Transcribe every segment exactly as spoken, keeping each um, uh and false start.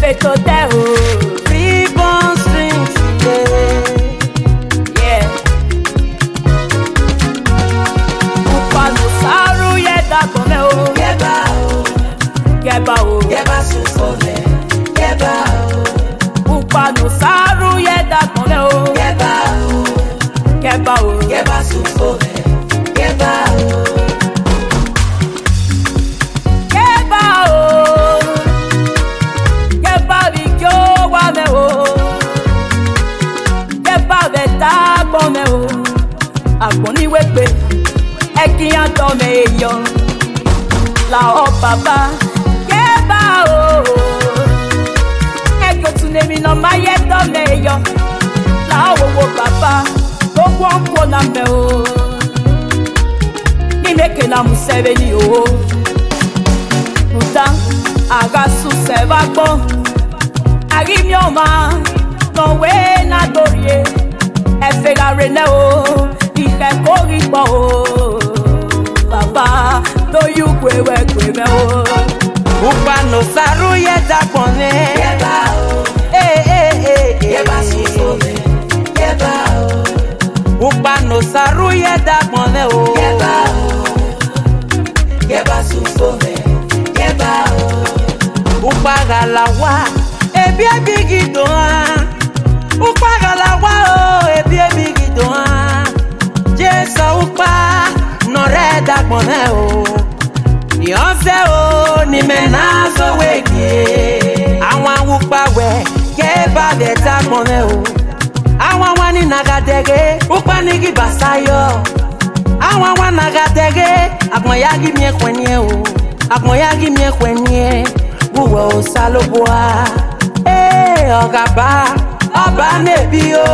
beto deo. Three bone strings, Yeah. Upano saru yeda gome o. Geba o, Geba o. geba sufome. Geba o, Upano saru yeda gome o. geba o, Geba o. geba sufome. Geba o, Geba o. Geba vigyo wame o. Geba veta gome o. Agboni wepe. Ekiyan tome yo. La o baba. Geba o. Ego tunemi no maye tome yo. La o wo baba. Gbogbo ọkọ na mẹ o. N'imeke na museveni o. Nuta aga suseva gbọ. Arimi ọma n'onwe na dorie. Efegare ne o. Ike kori gbọ o. Baba doyu kwewe kweme o. upano saru yeda pone. Geba o, eh eh eh, geba sufome. Geba o, upano saru yeda pone o. Geba o, geba sufome. Geba o, upagala wa ebi ebi gidoa. Upagala wa o ebi ebi gidoa. Jesu upa no reda pone o. Yonse o ni menazo weke. Awan ukpa we geba beta pone o. Awan wani nagadege ukpa nigi basayo. Awan wan nagadege akon yagi mi ekwenye o. Akon yagi mi ekwenye buwo saloboa. Eh ogaba oba nebi o.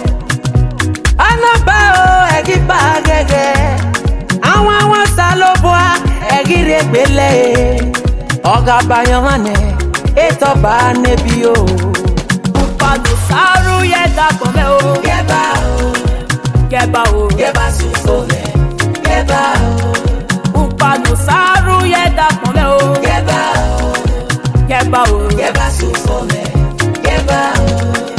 Anaba o egiba gege. Awan wan saloboa egire gbele. Ogaba yomane etoba nebi o. Upano saru yeda gome o. Geba o, Geba o. geba sufome. Geba o, Upano saru yeda gome o. geba o, Geba o. geba sufome. Geba o,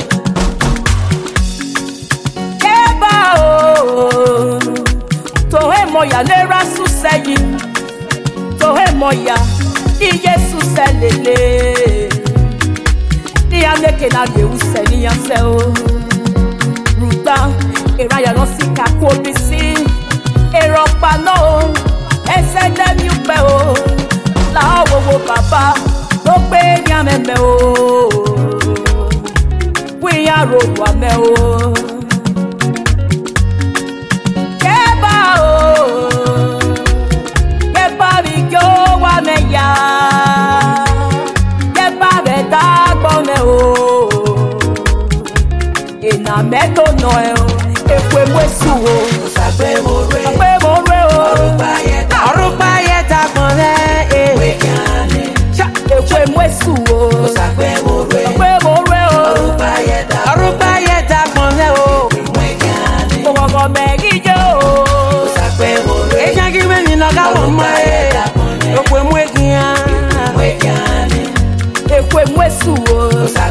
Geba o. Tohe moya lera suseyi. Tohe moya iye suselele. Ni aneke na ye use ni yanse o. Ruta eraya no sika kobisi. Eropa no ese demi upe o. La wo wo baba lo pe ni ameme o. We are ro wa me o. Geba o. Geba vigyo wa me ya. Geba veta gbo me o. Ena meto no e o. Ekwe mwesu o. usagbe more. Pe mo re o. Orupa yeda, orupa yeda pone. Wekane, Ekwe mwesu o. usagbe more. Pe mo re o. Orupa yeda, orupa yeda pone o. Wekane, Ogogo megi jo o. usagbe more. Ejagi we mi no ga wo mo e. Okwe mwegia. Wekane, Ekwe mwesu o. usagbe